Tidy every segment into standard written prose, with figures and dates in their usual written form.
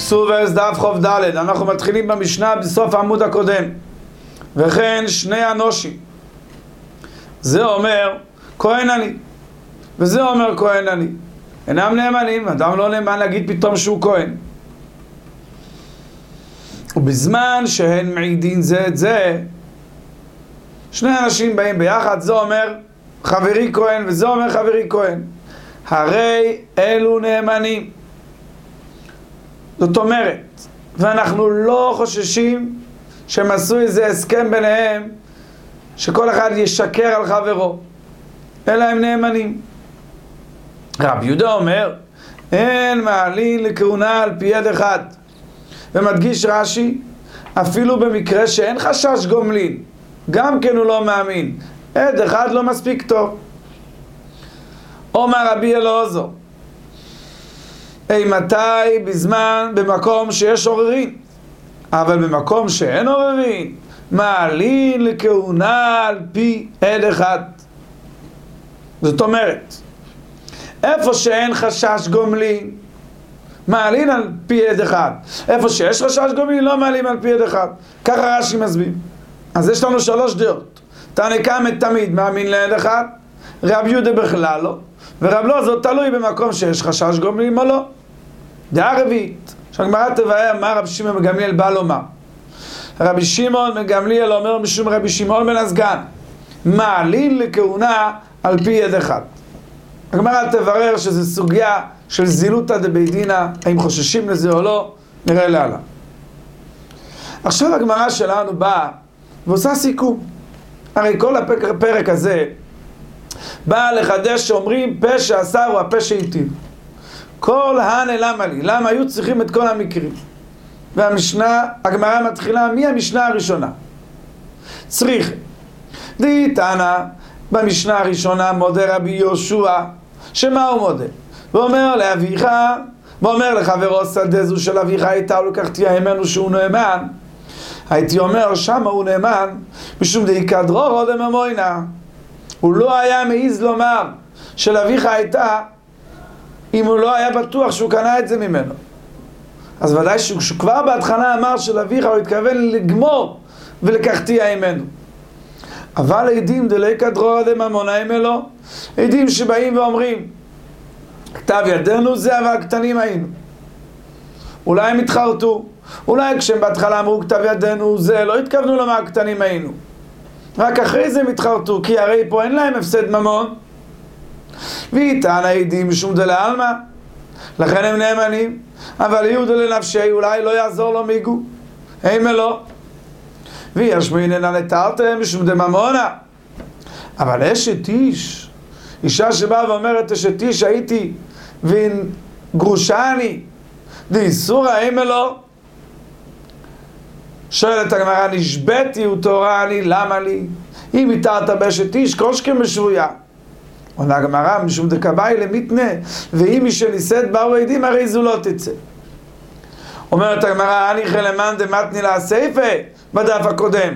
סוברס דף חוב ד', אנחנו מתחילים במשנה בסוף העמוד הקודם. וכן שני אנושים, זה אומר כהן אני וזה אומר כהן אני, אינם נאמנים. אדם לא נאמן להגיד פתאום שהוא כהן, ובזמן שהן מעידין זה את זה, שני אנשים באים ביחד, זה אומר חברי כהן וזה אומר חברי כהן, הרי אלו נאמנים. זאת אומרת, ואנחנו לא חוששים שהם עשו איזה הסכם ביניהם שכל אחד ישקר על חברו, אלא הם נאמנים. רב יהודה אומר אין מעלין לכהונה על פי יד אחד, ומדגיש רש"י אפילו במקרה שאין חשש גומלין, גם כן הוא לא מאמין, עד אחד לא מספיק טוב. אומר רבי אלעזר מתי בזמן במקום שיש עוררין, אבל במקום שאין עוררין מעלין לכהונה על פי עד אחד. זאת אומרת, איפה שאין חשש גומלין מעלין על פי עד אחד, איפה שיש חשש גומלין לא מעלין על פי עד אחד. ככה רש"י מסביר. אז יש לנו שלוש דעות. תנא קמא תמיד מאמין לעד אחד, רב יהודה בכלל לא, ורב לא, זאת תלוי במקום שיש חשש גומלין או לא. דעה רביעית, שהגמרא תבאר מה רבי שמעון בן גמליאל בא לומר. רבי שמעון בן גמליאל אומר משום רבי שמעון בן הסגן מעלין לכהונה על פי יד אחד. הגמרא תברר שזה סוגיה של זילותא דבית דינא, האם חוששים לזה או לא, נראה להלאה. עכשיו הגמרא שלנו באה ועושה סיכום. הרי כל הפרק הזה בא לחדש שאומרים פה שאסר הוא הפה שהתיר. כל הנה למה לי? למה היו צריכים את כל המקרים? והמשנה, הגמרא מתחילה מהמשנה הראשונה. צריך דתנא, במשנה הראשונה מודה רבי יהושע, שמה הוא מודה? ואומר לאביך, ואומר לחברו שדה זו של אביך הייתה ולקחתי הימנו שהוא נאמן. הייתי אומר שמה הוא נאמן משום דאיכא דרורו דממוינא, הוא לא היה מעיז לומר של אביך הייתה אם הוא לא היה בטוח שהוא קנה את זה ממנו. אז ודאי שהוא כבר בהתחלה אמר של אביך, הוא התכוון לגמור ולקחתי הימנו. אבל עדים דאיכא דרורו דממוינא אלו, עדים שבאים ואומרים כתב ידינו זה אבל הקטנים היינו. אולי הם התחרטו, אולי כשהם בהתחלה אמרו כתב ידינו זה, לא התכוונו למה הקטנים היינו, רק אחרי זה הם התחרטו, כי הרי פה אין להם הפסד ממון. ואיתן העדים משום דלעלמא, לכן הם נאמנים. אבל יהודה לנפשי אולי לא יעזור לו מיגו, הם לא. וישמעינן לתרתם משום דממונא. אבל אשת איש, אישה שבאה ואומרת אשת איש הייתי וגרושני דאיסורא הם לא. שואלת הגמרא נשבעתי ותורה לי, למה לי? אם התרת באשת איש קושקם בשבויה. עונה הגמרא משום דקבאי למיתנה, ואם מי שנישאת באו עדים הרי זו לא תצא. אומרת הגמרא הניחא למאן דמתני לה סייפה בדף הקודם.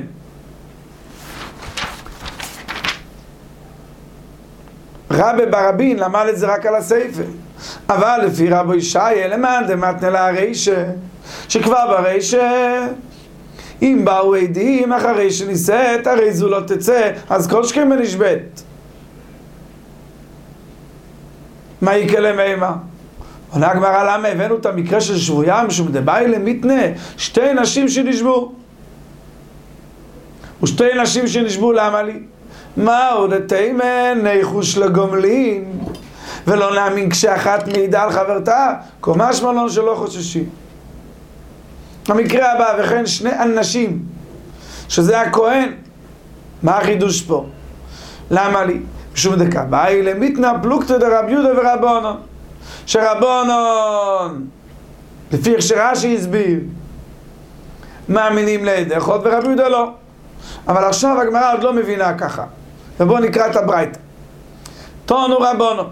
רבי ברבין למד את זה רק על הסייפה, אבל לפי רבו ישעיה למאן דמתני לה הרישה, שכבר ברישה אם באו עדים אחרי שנישאת הרי זו לא תצא, אז כל שכם בנשבט. מה יקלה מימה? עונה הגמרא למה הבאנו את המקרה של שבויה משום דבאי למיתנה, שתי נשים שנשבו. ושתי נשים שנשבו למה לי? מהו דתימן ניחוש לגומלין ולא נאמין כשאחת מעידה על חברתה, קומש מלון שלא חוששים. המקרה הבא, וכן שני אנשים שזה הכהן, מה החידוש פה? למה לי? משום דקבאי למיתנא פלוגתא דרב יהודה ורבונון, שרבונון לפי איך שרש"י הסביר מאמינים לעד אחד ורב יהודה לא. אבל עכשיו הגמרא עוד לא מבינה ככה, ובואו נקרא את הברייתא. תונו רבונון.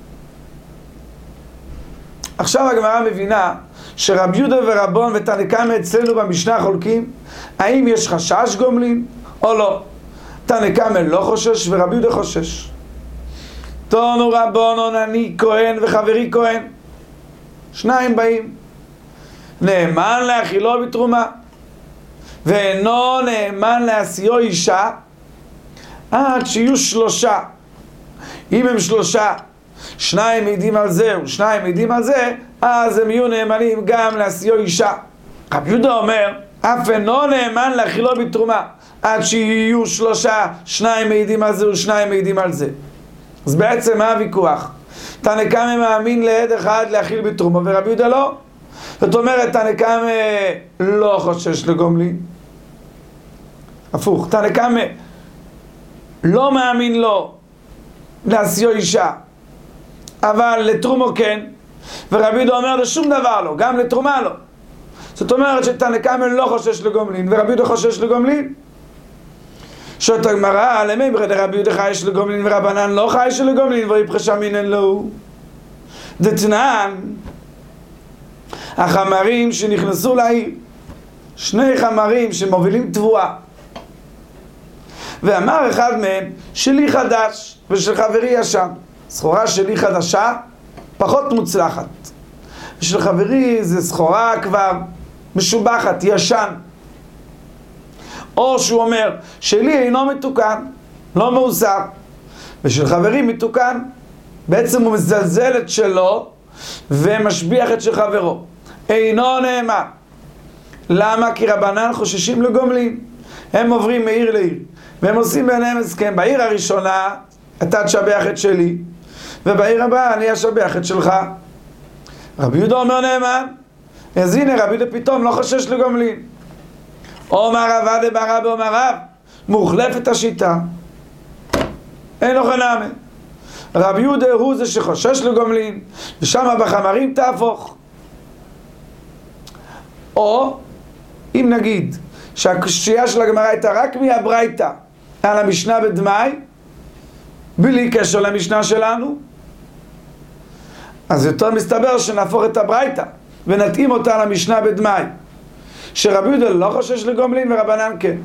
עכשיו הגמרא מבינה שרב יהודה ורבון ותנא קמא אצלנו במשנה חולקים האם יש חשש גומלין או לא. תנא קמא לא חושש ורב יהודה חושש. תונו רבונון אני כהן וחברי כהן, שניים באים נאמן להאכילו בתרומה, ואינו נאמן להשיאו אישה, עד שיהיו 3. אם הם 3, 2 מעידים על זה ו2 מעידים על זה, אז הם יהיו נאמנים גם להשיאו אישה. רבי יהודה אומר, אף אינו נאמן להאכילו בתרומה, עד שיהיו 3, 2 מעידים על זה ו2 מעידים על זה. אז בעצם מה הוויכוח? תנא קמא מאמין לעד אחד להאכיל בתרומה, ורבי יהודה לא. זאת אומרת, תנא קמא לא חושש לגומלין. הפוך, תנא קמא לא מאמין לו להשיאו אישה, אבל לתרומו כן, ורבי יהודה אומר לשום דבר לא, גם לתרומה לא. זאת אומרת שתנא קמא לא חושש לגומלין, ורבי יהודה חושש לגומלין. שואלת הגמרא, למימרי דרבי יהודה חייש לגומלין ורבנן לא חייש לגומלין ויפחש אמינן לו? דתנן, החמרים שנכנסו לעיר, 2 חמרים שמובילים תבואה, ואמר אחד מהם, שלי חדש ושל חברי ישן. סחורה שלי חדשה פחות מוצלחת, ושל חברי זה סחורה כבר משובחת, ישן. או שהוא אומר, שלי אינו מתוקן, לא מאוסר, ושל חברי מתוקן. בעצם הוא מזלזל את שלו ומשביח את של חברו. אינו נאמן. למה? כי רבנן חוששים לגומלין. הם עוברים מעיר לעיר, והם עושים ביניהם הסכם. בעיר הראשונה אתה תשבח את שלי, ובעיר הבאה אני אשבח את שלך. רבי יהודה אומר נאמן. אז הנה רבי יהודה פתאום לא חושש לגומלין. אומר רבא דבר רבי אומר רב, מוחלפת השיטה, אין לו חנמה. רבי יהודה הוא זה שחושש לגומלין, ושם בחמרים תהפוך. או אם נגיד שהקשייה של הגמרא הייתה רק מהברייתא על המשנה בדמאי, בלי קשר למשנה שלנו, אז יותר מסתבר שנהפוך את הברייתא ונתאים אותה למשנה בדמאי, שרבי יהודה לא חושש לגומלין ורבנן כן.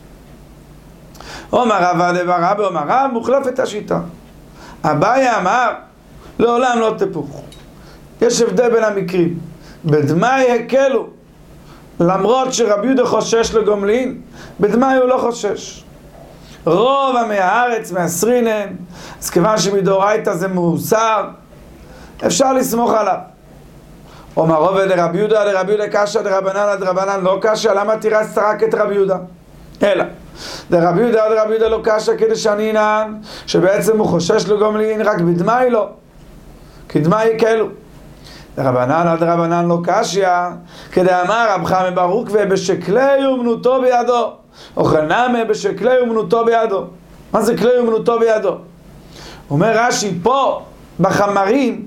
אומר רבא דבר רבי אומר רב, מוחלפת השיטה. אביי אמר, לעולם לא תפוך. יש הבדל בין המקרים. בדמאי הקלו, למרות שרבי יהודה חושש לגומלין, בדמאי הוא לא חושש. רוב עמי הארץ מעשרינן, אז כיוון שמדאורייתא זה מאוסר, אפשר לסמוך עליו. אומר רובד לרבי יהודה, לרבי יהודה קשיא, דרבנן דרבנן לא קשיא, למה תירצת רק את רבי יהודה? אלא, לרבי יהודה לא קשיא כדשנינן, שבעצם הוא חושש לגומלין, רק בדמאי לא, כי דמאי יקלו. דרבנן דרבנן לא קשיא, כדאמר רב חמא בר עוקבא בשקלי אומנותו בידו, אוכל נמי בשקלי אומנותו בידו. מה זה כלי אומנותו בידו? אומר רש"י, פה בחמרים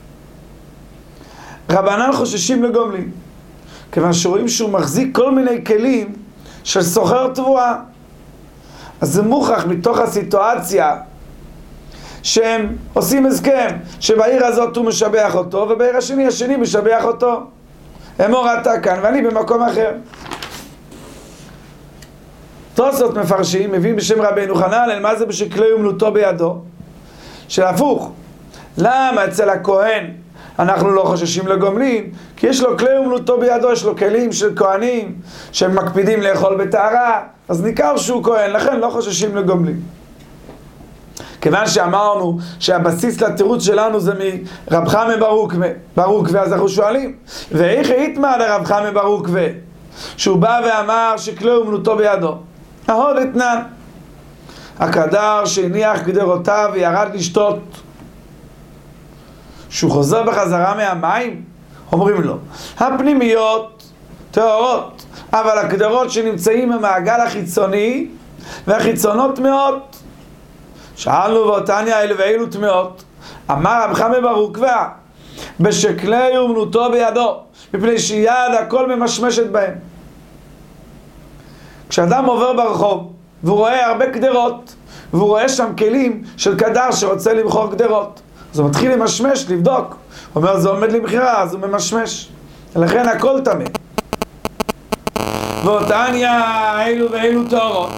רבנן חוששים לגומלין, כיוון שרואים שהוא מחזיק כל מיני כלים של סוחר תבואה. אז זה מוכח מתוך הסיטואציה שהם עושים הסכם שבעיר הזאת הוא משבח אותו, ובעיר השני משבח אותו. אמור אתה כאן ואני במקום אחר. תוספות מפרשים, מביאים בשם רבינו חננאל, מה זה בשקלי אומנותו בידו? שהפוך, למה אצל הכהן אנחנו לא חוששים לגומלין? כי יש לו כלי אומנותו בידו, יש לו כלים של כהנים שהם מקפידים לאכול בטהרה, אז ניכר שהוא כהן, לכן לא חוששים לגומלין. כיוון שאמרנו שהבסיס לתירוץ שלנו זה מרב חמא בר עוקבא, אז אנחנו שואלים, ואיך התמא לרב חמא בר עוקבא, שהוא בא ואמר שכלי אומנותו בידו? ההוד אתנן, הקדר שהניח גדרותיו וירד לשתות, שהוא חוזר בחזרה מהמים? אומרים לו, הפנימיות טהורות, אבל הגדרות שנמצאים במעגל החיצוני והחיצונות טמאות. שאלנו ואותניה אלה ואילו טמאות. אמר רב חמא בר עוקבא בשקלי אומנותו בידו, מפני שיד הכל ממשמשת בהם. כשאדם עובר ברחוב והוא רואה הרבה גדרות, והוא רואה שם כלים של קדר שרוצה למכור גדרות, אז הוא מתחיל למשמש, לבדוק. הוא אומר, זה עומד למכירה, אז הוא ממשמש. לכן הכל טמא. ואותניה אילו ואילו טהורות.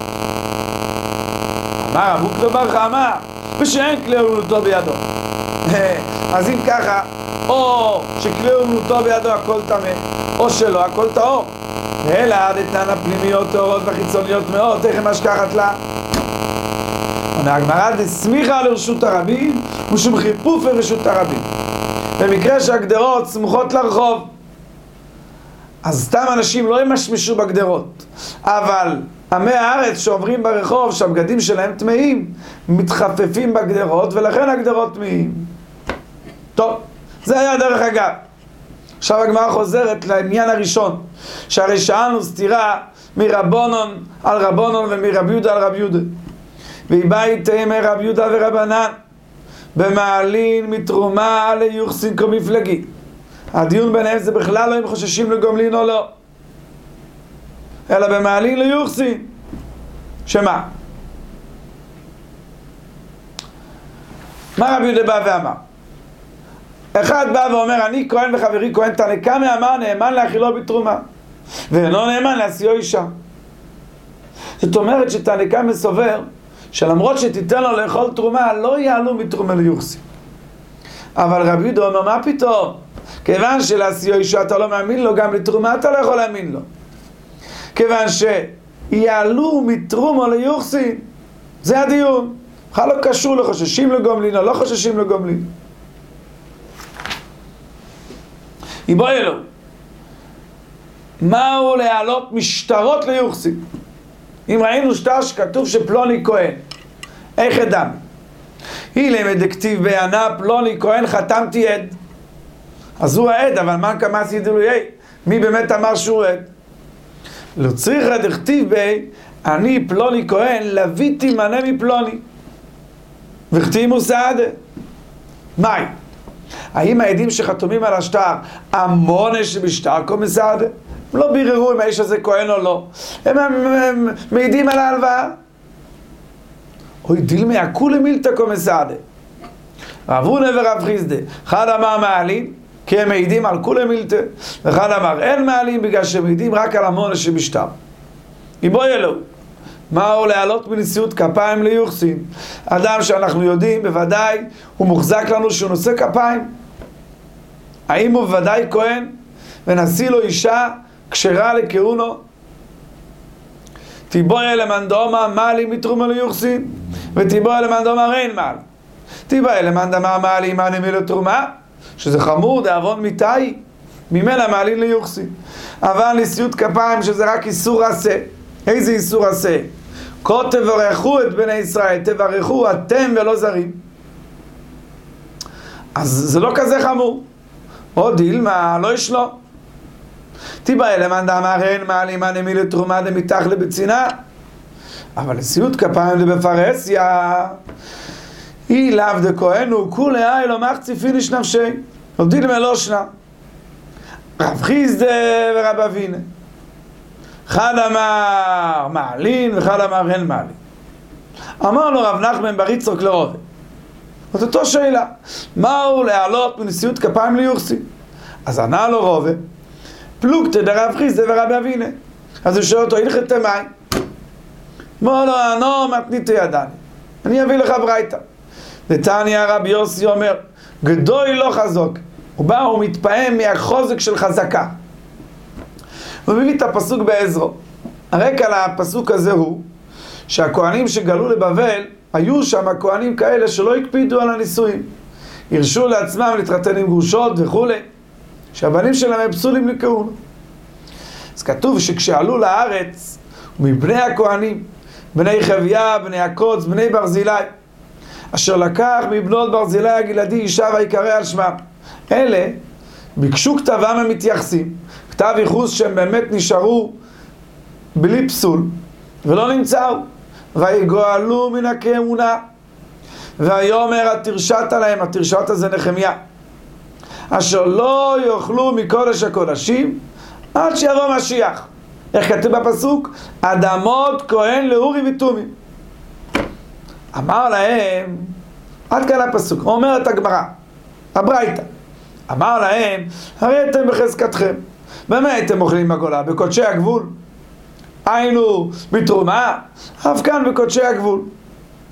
אמר רב עוקבא בר חמא ושאין כלי אומנותו בידו. אז אם ככה, או שכלי אומנותו בידו הכל טמא, או שלא, הכל טהור. אלא דתנן הפנימיות טהורות והחיצוניות מאוד, תכף משכחת לה. הגמרא דסמיכה לרשות הרבים ושום חיפוף לרשות הרבים. במקרה שהגדרות סמוכות לרחוב, אז סתם אנשים לא ימשמשו בגדרות, אבל עמי הארץ שעוברים ברחוב שהבגדים שלהם טמאים מתחפפים בגדרות, ולכן הגדרות טמאים. טוב, זה היה דרך אגב. עכשיו הגמרא חוזרת לעניין הראשון, שהרי שאלנו סתירה מרבונון על רבונון ומרבי יהודה על רבי יהודה, והיא באה איתם רבי יהודה ורבנן במעלין מתרומה ליוחסין כמפלגי. הדיון ביניהם זה בכלל לא אם חוששים לגומלין או לא, אלא במעלין ליוחסין. שמה? מה רבי יהודה בא ואמר? אחד בא ואומר, אני כהן וחברי כהן, תנקמה אמר נאמן להאכילו בתרומה ואינו נאמן להשיאו אישה. זאת אומרת שתנקמה סובר שלמרות שתיתן לו לאכול תרומה לא יעלו מתרומה ליוחסין. אבל רבי יהודה אומר, מה פתאום? כיוון שלהשיאו אישה אתה לא מאמין לו, גם לתרומה אתה לא יכול להאמין לו. כיוון שיעלו מתרומה ליוחסין, זה הדיון. בכלל לא קשור לחוששים לגומלין או לא חוששים לגומלין. יבוא אלו, מהו להעלות משטרות ליוחסין? אם ראינו שטר שכתוב שפלוני כהן, איך אדם? היא למד הכתיב בענה פלוני כהן חתמתי עד. אז הוא העד, אבל מה כמה סידלו יהיה? מי באמת אמר שהוא עד? לא צריך דכתיב בי, אני פלוני כהן לביתי מנה מפלוני וכתימו סעדה. מהי? האם העדים שחתומים על השטר המונה שבשטר כמו סעדה? הם לא ביררו אם האיש הזה כהן או לא, הם מעידים על ההלוואה. אוי דילמי הכולי מילתא כמו סעדה. רב הונא ורב חיסדא, אחד אמר מעלים כי הם מעידים על כולי מילתא, ואחד אמר אין מעלים בגלל שהם מעידים רק על המונה שבשטר. יבוא אלו, מהו להעלות בנשיאות כפיים ליוחסין? אדם שאנחנו יודעים בוודאי הוא מוחזק לנו שהוא נושא כפיים. האם הוא בוודאי כהן ונשיא לו אישה כשרה לכהונו? תיבוא למאן דאמר מעלים מתרומה ליוחסין, ותיבוא למאן דאמר אין מעלים. תיבוא למאן דאמר מעלים מעלים לתרומה, שזה חמור דאבון מיתאי, ממילא מעלים ליוחסין. אבל נשיאות כפיים שזה רק איסור עשה. איזה איסור עשה? כה תברכו את בני ישראל, תברכו אתם ולא זרים. אז זה לא כזה חמור. או דילמה, לא יש לו. תיבא למאן דאמר אין מעלים מעלים לתרומה דמתח לבצינה. אבל נשיאות כפיים דבפרהסיה, היא לאו דכהנו, כולי לא מחצי פיניש נפשי. לא דילמה לא שנה. רב חיסדא ורב אבינא. אחד אמר מעלין ואחד אמר אין מעלין. אמר לו רב נחמן בר יצחק לרובה, זאת אותו שאלה, מהו להעלות בנשיאות כפיים ליוחסין? אז ענה לו רובה, פלוגתא דרב חיסדא ורב אבינא. אז הוא שואל אותו, הלכת מים? אמר לו, נו מתניתא ידני, אני אביא לך ברייתא. דתניא רבי יוסי אומר, גדוי לא חזוק. הוא בא ומתפעם מהחוזק של חזקה. הוא מביא את הפסוק בעזרו. הרקע לפסוק הזה הוא שהכהנים שגלו לבבל, היו שם כהנים כאלה שלא הקפידו על הנישואים. הרשו לעצמם להתחתן עם גרושות וכו', שהבנים שלהם הם פסולים לכהונה. אז כתוב שכשעלו לארץ, מבני הכהנים, בני חביה, בני הקוץ, בני ברזילי, אשר לקח מבנות ברזילי הגלעדי אישה ויקרא על שמם. אלה ביקשו כתבם המתייחסים, כתב ייחוס שהם באמת נשארו בלי פסול ולא נמצאו, ויגואלו מן הכהונה. ויאמר התרשת עליהם, התרשת הזה נחמיה, אשר לא יאכלו מקודש הקודשים עד שיבוא משיח. איך כתוב בפסוק? אדמות כהן לאורי ותומי. אמר להם, עד כאן הפסוק, אומרת הגמרא, הברייתא, אמר להם, הרי אתם בחזקתכם, במה אתם אוכלים בגולה? בקודשי הגבול? היינו בתרומה, אף כאן בקודשי הגבול.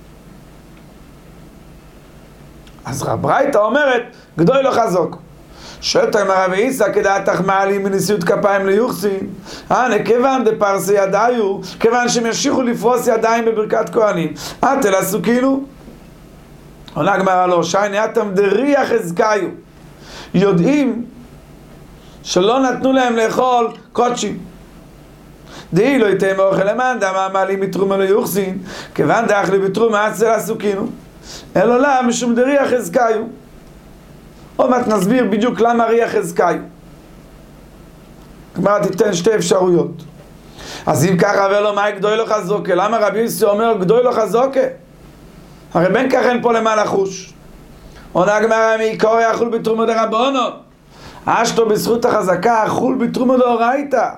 אז הברייתא אומרת, גדוי לא חזוק, שואלת הרב עיסא, כדעתך מעלים מנשיאות כפיים ליוחסין? כיוון דפרסי ידיו, כיוון שהם ימשיכו לפרוס ידיים בברכת כהנים, אתל עסוקינו? עונה הגמרא לו, שייני אתם דריח חזקיו, יודעים שלא נתנו להם לאכול קודשים. דהי לא ייתן מאוכל למאן דמה מעלים מתרומה ליוחסין, כיוון דאכלי בתרומה אצל עסוקינו, אלא לה משום דריח חזקיו. עוד מעט נסביר בדיוק למה ריח חזקיו. הגמרא תיתן שתי אפשרויות. אז אם ככה ולא, מהי גדוי לו חזוקה? למה רבי יוסי אומר גדוי לו חזוקה? הרי בין כך אין פה למה לחוש. עונה הגמרא, מעיקר יאכול בתרומה דרבנו, אשתו בזכות החזקה אכול בתרומה דאורייתא.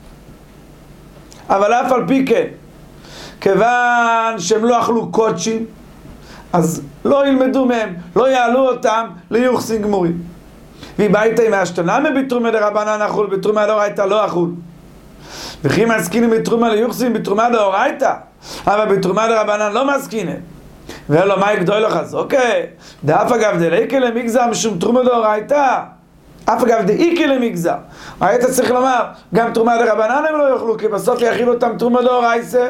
אבל אף על פי כן, כיוון שהם לא אכלו קודשים, אז לא ילמדו מהם, לא יעלו אותם ליוחסין גמורים. והביתה עם השתנה בתרומה דרבנן אכול, בתרומה דאורייתא לא אכול. וכי מסכינים בתרומה ליוחסין בתרומה דאורייתא, אבל בתרומה דרבנן לא מסכינים. ואלו מה יגדוי לך? אז אוקיי, דאף אגב דליקה למגזר משום תרומה דאורייתא, אף אגב דאיקה למגזר. היית צריך לומר, גם תרומה דרבנן הם לא יאכלו, כי בסוף יאכילו אותם תרומה דאורייתא.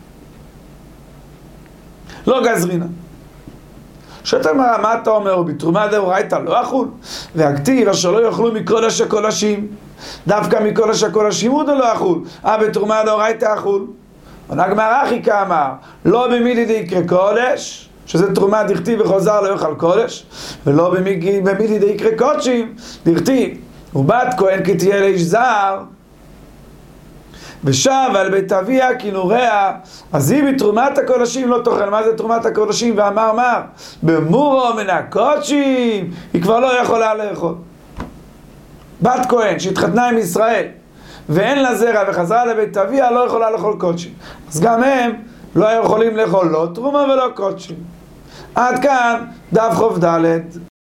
לא גזרינה. שאתה אומר, מה אתה אומר? בתרומה דאורייתא לא אכול? והכתיב אשר לא יאכלו מקודש הקודשים, דווקא מקודש הקודשים הוא לא אכול, בתרומה דאורייתא אכול. עונה הגמרא הכי כאמר, לא במילי דיקרא קודש, שזה תרומה דכתיב וחוזר לא יאכל קודש, ולא במילי דיקרא קודשים, דכתיב ובת כהן כי תהיה לאיש זר, ושב על בית אביה כינוריה, אז היא בתרומת הקודשים לא תאכל. מה זה תרומת הקודשים? ואמר מה? במורו מן הקודשים, היא כבר לא יכולה לאכול. בת כהן שהתחתנה עם ישראל ואין לה זרע וחזרה לבית אביה לא יכולה לאכול קודשים, אז גם הם לא יכולים לאכול לא תרומה ולא קודשים. עד כאן דף חוב ד'.